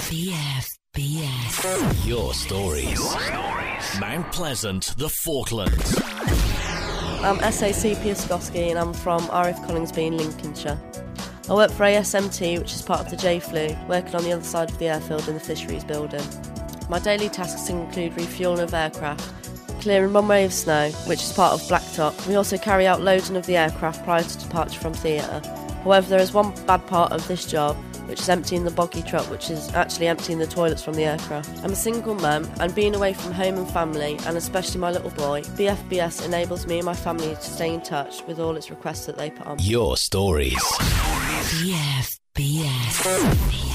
BFBS. Your stories. Mount Pleasant, the Falklands. I'm SAC Piaskowski and I'm from RF Collingsby in Lincolnshire. I work for ASMT, which is part of the JFLU, working on the other side of the airfield in the fisheries building. My daily tasks include refuelling of aircraft, clearing runway of snow, which is part of Blacktop. We also carry out loading of the aircraft prior to departure from theatre. However, there is one bad part of this job, which is emptying the boggy truck, which is actually emptying the toilets from the aircraft. I'm a single mum, and being away from home and family, and especially my little boy, BFBS enables me and my family to stay in touch with all its requests that they put on. Your stories. BFBS.